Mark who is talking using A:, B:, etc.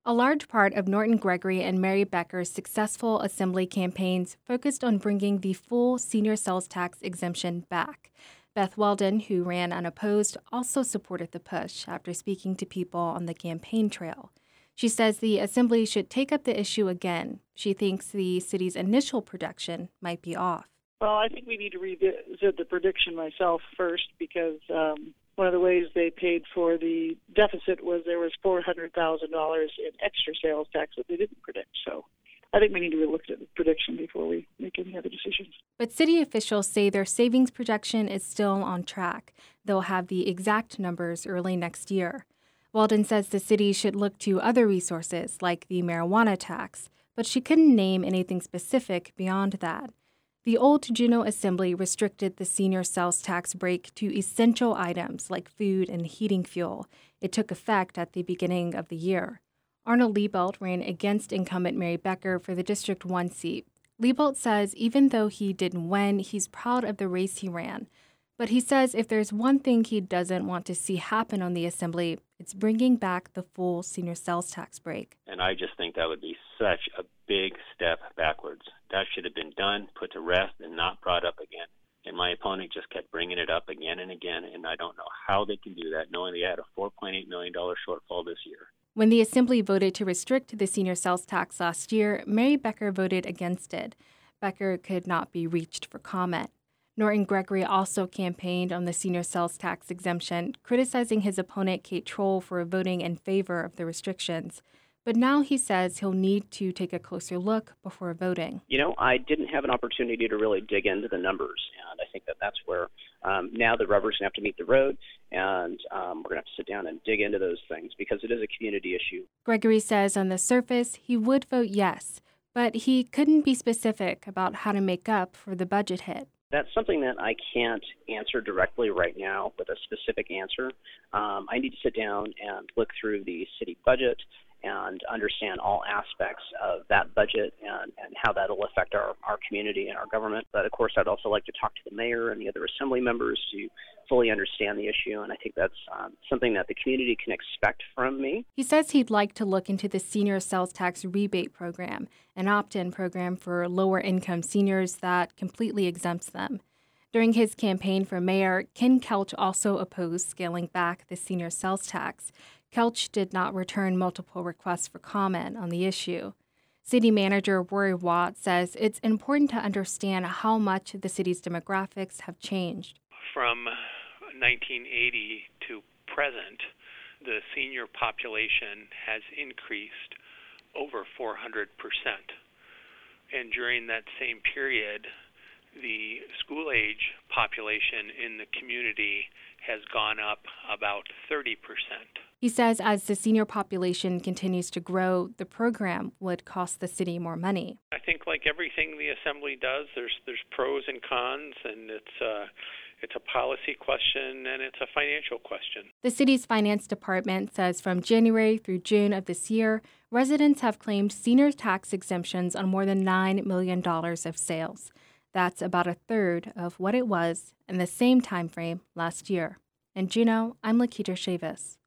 A: A large part of Norton Gregory and Mary Becker's successful assembly campaigns focused on bringing the full senior sales tax exemption back. Beth Weldon, who ran unopposed, also supported the push after speaking to people on the campaign trail. She says the assembly should take up the issue again. She thinks the city's initial prediction might be off.
B: Well, I think we need to revisit the prediction myself first because one of the ways they paid for the deficit was there was $400,000 in extra sales tax that they didn't predict. So I think we need to relook at the prediction before we make any other decisions.
A: But city officials say their savings projection is still on track. They'll have the exact numbers early next year. Weldon says the city should look to other resources like the marijuana tax, but she couldn't name anything specific beyond that. The old Juneau Assembly restricted the senior sales tax break to essential items like food and heating fuel. It took effect at the beginning of the year. Arnold Liebelt ran against incumbent Mary Becker for the District 1 seat. Liebelt says even though he didn't win, he's proud of the race he ran. But he says if there's one thing he doesn't want to see happen on the Assembly, it's bringing back the full senior sales tax break.
C: And I just think that would be such a big step backwards. That should have been done, put to rest, and not brought up again. And my opponent just kept bringing it up again and again, and I don't know how they can do that, knowing they had a $4.8 million shortfall this year.
A: When the Assembly voted to restrict the senior sales tax last year, Mary Becker voted against it. Becker could not be reached for comment. Norton Gregory also campaigned on the senior sales tax exemption, criticizing his opponent Kate Troll for voting in favor of the restrictions. But now he says he'll need to take a closer look before voting.
D: I didn't have an opportunity to really dig into the numbers, and I think that's where now the rubber's going to have to meet the road, and we're going to have to sit down and dig into those things because it is a community issue.
A: Gregory says on the surface he would vote yes, but he couldn't be specific about how to make up for the budget hit.
D: That's something that I can't answer directly right now with a specific answer. I need to sit down and look through the city budget and understand all aspects of that budget and how that will affect our community and our government. But, of course, I'd also like to talk to the mayor and the other assembly members to fully understand the issue, and I think that's something that the community can expect from me.
A: He says he'd like to look into the senior sales tax rebate program, an opt-in program for lower-income seniors that completely exempts them. During his campaign for mayor, Ken Kelch also opposed scaling back the senior sales tax. Kelch did not return multiple requests for comment on the issue. City Manager Rory Watt says it's important to understand how much the city's demographics have changed.
E: From 1980 to present, the senior population has increased over 400%. And during that same period, the school-age population in the community has gone up about 30%.
A: He says as the senior population continues to grow, the program would cost the city more money.
E: I think like everything the Assembly does, there's pros and cons, and it's a policy question and it's a financial question.
A: The city's finance department says from January through June of this year, residents have claimed senior tax exemptions on more than $9 million of sales. That's about a third of what it was in the same time frame last year. In Juneau, I'm Lakita Chavis.